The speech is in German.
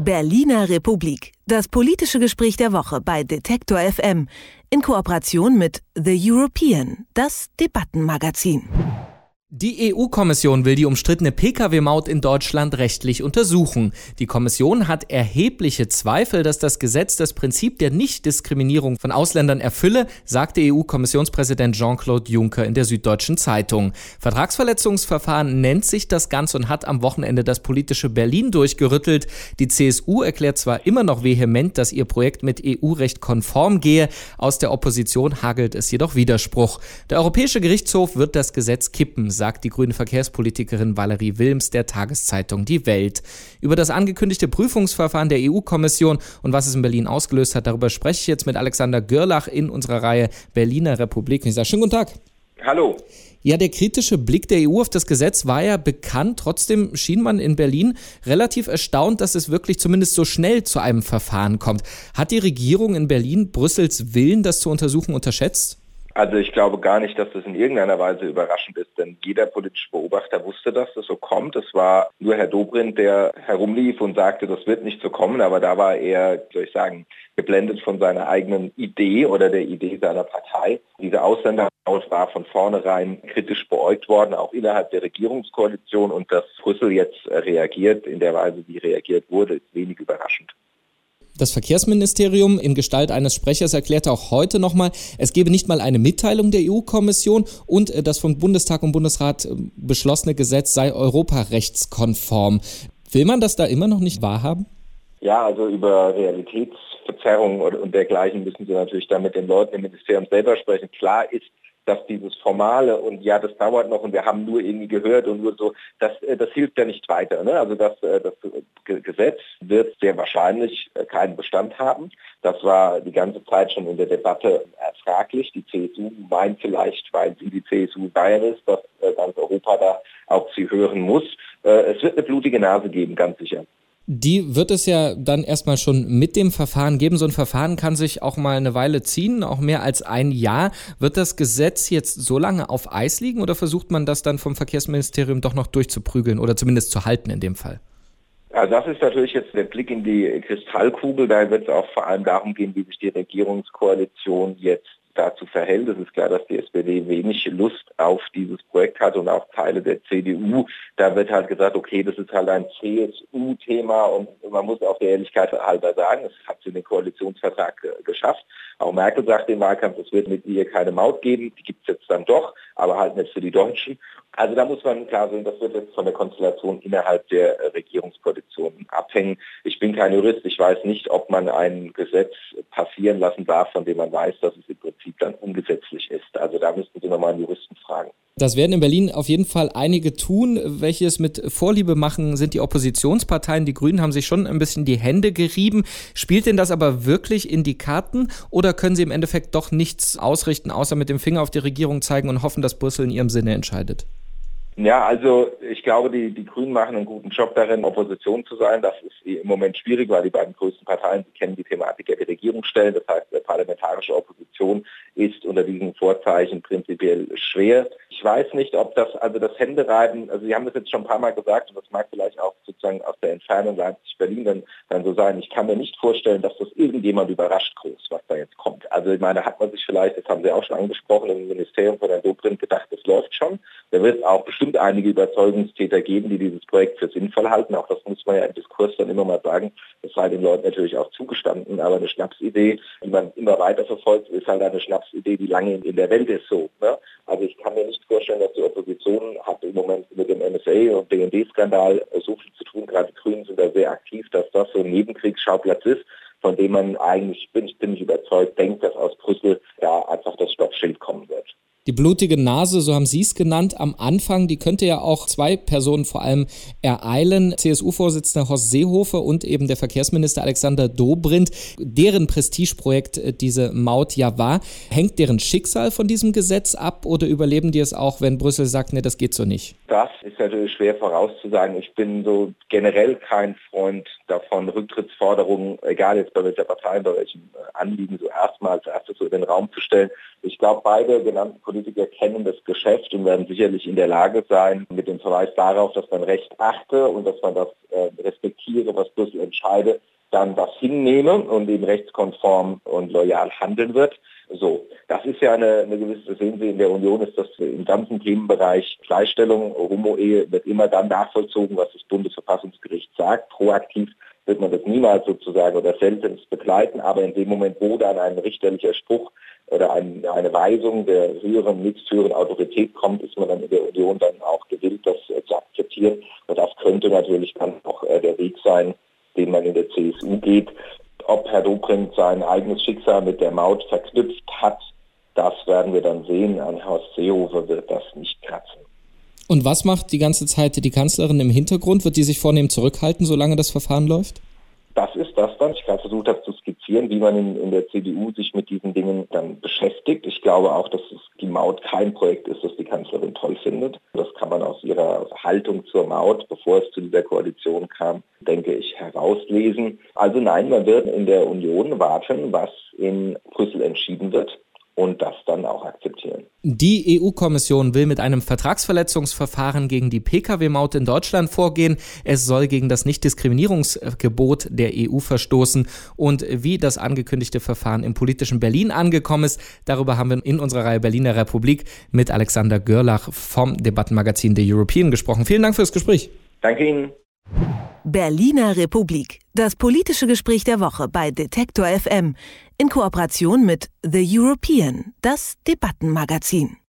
Berliner Republik. Das politische Gespräch der Woche bei Detektor FM in Kooperation mit The European, das Debattenmagazin. Die EU-Kommission will die umstrittene Pkw-Maut in Deutschland rechtlich untersuchen. Die Kommission hat erhebliche Zweifel, dass das Gesetz das Prinzip der Nichtdiskriminierung von Ausländern erfülle, sagte EU-Kommissionspräsident Jean-Claude Juncker in der Süddeutschen Zeitung. Vertragsverletzungsverfahren nennt sich das Ganze und hat am Wochenende das politische Berlin durchgerüttelt. Die CSU erklärt zwar immer noch vehement, dass ihr Projekt mit EU-Recht konform gehe. Aus der Opposition hagelt es jedoch Widerspruch. Der Europäische Gerichtshof wird das Gesetz kippen, sagt die grüne Verkehrspolitikerin Valerie Wilms der Tageszeitung Die Welt. Über das angekündigte Prüfungsverfahren der EU-Kommission und was es in Berlin ausgelöst hat, darüber spreche ich jetzt mit Alexander Görlach in unserer Reihe Berliner Republik. Ich sage schönen guten Tag. Hallo. Ja, der kritische Blick der EU auf das Gesetz war ja bekannt. Trotzdem schien man in Berlin relativ erstaunt, dass es wirklich zumindest so schnell zu einem Verfahren kommt. Hat die Regierung in Berlin Brüssels Willen, das zu untersuchen, unterschätzt? Also ich glaube gar nicht, dass das in irgendeiner Weise überraschend ist, denn jeder politische Beobachter wusste, dass das so kommt. Es war nur Herr Dobrindt, der herumlief und sagte, das wird nicht so kommen, aber da war er, soll ich sagen, geblendet von seiner eigenen Idee oder der Idee seiner Partei. Diese Ausländermaut war von vornherein kritisch beäugt worden, auch innerhalb der Regierungskoalition, und dass Brüssel jetzt reagiert in der Weise, wie reagiert wurde, ist wenig überraschend. Das Verkehrsministerium in Gestalt eines Sprechers erklärte auch heute nochmal, es gebe nicht mal eine Mitteilung der EU-Kommission und das von Bundestag und Bundesrat beschlossene Gesetz sei europarechtskonform. Will man das da immer noch nicht wahrhaben? Ja, also über Realitätsverzerrungen und dergleichen müssen Sie natürlich dann mit den Leuten im Ministerium selber sprechen. Klar ist, dass dieses Formale und ja, das dauert noch und wir haben nur irgendwie gehört und nur so, das hilft ja nicht weiter. Ne? Also das Gesetz wird sehr wahrscheinlich keinen Bestand haben. Das war die ganze Zeit schon in der Debatte fraglich. Die CSU meint vielleicht, weil sie die CSU Bayern ist, dass ganz Europa da auf sie hören muss. Es wird eine blutige Nase geben, ganz sicher. Die wird es ja dann erstmal schon mit dem Verfahren geben. So ein Verfahren kann sich auch mal eine Weile ziehen, auch mehr als ein Jahr. Wird das Gesetz jetzt so lange auf Eis liegen oder versucht man das dann vom Verkehrsministerium doch noch durchzuprügeln oder zumindest zu halten in dem Fall? Also das ist natürlich jetzt der Blick in die Kristallkugel. Da wird es auch vor allem darum gehen, wie sich die Regierungskoalition jetzt dazu verhält. Es ist klar, dass die SPD wenig Lust auf dieses Projekt hat und auch Teile der CDU. Da wird halt gesagt, okay, das ist halt ein CSU-Thema und man muss auch der Ehrlichkeit halber sagen, es hat sie in den Koalitionsvertrag geschafft. Auch Merkel sagt im Wahlkampf, es wird mit ihr keine Maut geben. Die gibt es jetzt dann doch, aber halt nicht für die Deutschen. Also da muss man klar sehen, das wird jetzt von der Konstellation innerhalb der Regierungskoalition abhängen. Ich bin kein Jurist, ich weiß nicht, ob man ein Gesetz passieren lassen darf, von dem man weiß, dass es im Prinzip dann ungesetzlich ist. Also da müssten Sie nochmal einen Juristen fragen. Das werden in Berlin auf jeden Fall einige tun. Welche es mit Vorliebe machen, sind die Oppositionsparteien. Die Grünen haben sich schon ein bisschen die Hände gerieben. Spielt denn das aber wirklich in die Karten oder können sie im Endeffekt doch nichts ausrichten, außer mit dem Finger auf die Regierung zeigen und hoffen, dass Brüssel in ihrem Sinne entscheidet? Ja, also ich glaube, die Grünen machen einen guten Job darin, Opposition zu sein. Das ist im Moment schwierig, weil die beiden größten Parteien, die kennen die Thematik ja die Regierung stellen. Das heißt, parlamentarische Opposition ist unter diesen Vorzeichen prinzipiell schwer. Ich weiß nicht, ob das Händereiben, also Sie haben das jetzt schon ein paar Mal gesagt und das mag vielleicht auch sozusagen aus der Entfernung Leipzig-Berlin dann so sein. Ich kann mir nicht vorstellen, dass das irgendjemand überrascht groß, was da jetzt kommt. Also ich meine, hat man sich vielleicht, das haben Sie auch schon angesprochen, im Ministerium von Herrn Dobrindt gedacht, das läuft schon. Da wird auch bestimmt einige Überzeugungstäter geben, die dieses Projekt für sinnvoll halten. Auch das muss man ja im Diskurs dann immer mal sagen. Das sei den Leuten natürlich auch zugestanden. Aber eine Schnapsidee, die man immer weiter verfolgt, ist halt eine Schnapsidee, die lange in der Welt ist so. Ne? Also ich kann mir nicht vorstellen, dass die Opposition hat im Moment mit dem NSA und BND-Skandal so viel zu tun. Gerade die Grünen sind da sehr aktiv, dass das so ein Nebenkriegsschauplatz ist, von dem man eigentlich, bin ich ziemlich überzeugt, denkt, dass aus Brüssel da einfach das Stoppschild kommen wird. Die blutige Nase, so haben Sie es genannt, am Anfang, die könnte ja auch zwei Personen vor allem ereilen. CSU-Vorsitzender Horst Seehofer und eben der Verkehrsminister Alexander Dobrindt, deren Prestigeprojekt diese Maut ja war. Hängt deren Schicksal von diesem Gesetz ab oder überleben die es auch, wenn Brüssel sagt, nee, das geht so nicht? Das ist natürlich schwer vorauszusagen. Ich bin so generell kein Freund davon, Rücktrittsforderungen, egal jetzt bei welcher Partei, bei welchem Anliegen, so erstmal als erstes so in den Raum zu stellen. Ich glaube, beide genannten Politiker kennen das Geschäft und werden sicherlich in der Lage sein, mit dem Verweis darauf, dass man Recht achte und dass man das respektiere, was Brüssel entscheide, dann das hinnehme und eben rechtskonform und loyal handeln wird. So, das ist ja eine gewisse, das sehen Sie in der Union, ist das im ganzen Themenbereich Gleichstellung, Homo-Ehe wird immer dann nachvollzogen, was das Bundesverfassungsgericht sagt. Proaktiv wird man das niemals sozusagen oder seltenst begleiten, aber in dem Moment, wo dann ein richterlicher Spruch oder eine Weisung der höheren, nächsthöheren Autorität kommt, ist man dann in der Union dann auch gewillt, das zu akzeptieren. Und das könnte natürlich dann auch der Weg sein, den man in der CSU geht. Ob Herr Dobrindt sein eigenes Schicksal mit der Maut verknüpft hat, das werden wir dann sehen. An Horst Seehofer wird das nicht kratzen. Und was macht die ganze Zeit die Kanzlerin im Hintergrund? Wird die sich vornehm zurückhalten, solange das Verfahren läuft? Das ist das dann. Ich gerade versucht habe zu skizzieren, wie man in der CDU sich mit diesen Dingen dann beschäftigt. Ich glaube auch, dass die Maut kein Projekt ist, das die Kanzlerin toll findet. Das kann man aus ihrer Haltung zur Maut, bevor es zu dieser Koalition kam, denke ich, herauslesen. Also nein, man wird in der Union warten, was in Brüssel entschieden wird. Und das dann auch akzeptieren. Die EU-Kommission will mit einem Vertragsverletzungsverfahren gegen die Pkw-Maut in Deutschland vorgehen. Es soll gegen das Nichtdiskriminierungsgebot der EU verstoßen. Und wie das angekündigte Verfahren im politischen Berlin angekommen ist, darüber haben wir in unserer Reihe Berliner Republik mit Alexander Görlach vom Debattenmagazin The European gesprochen. Vielen Dank fürs Gespräch. Danke Ihnen. Berliner Republik. Das politische Gespräch der Woche bei Detektor FM in Kooperation mit The European, das Debattenmagazin.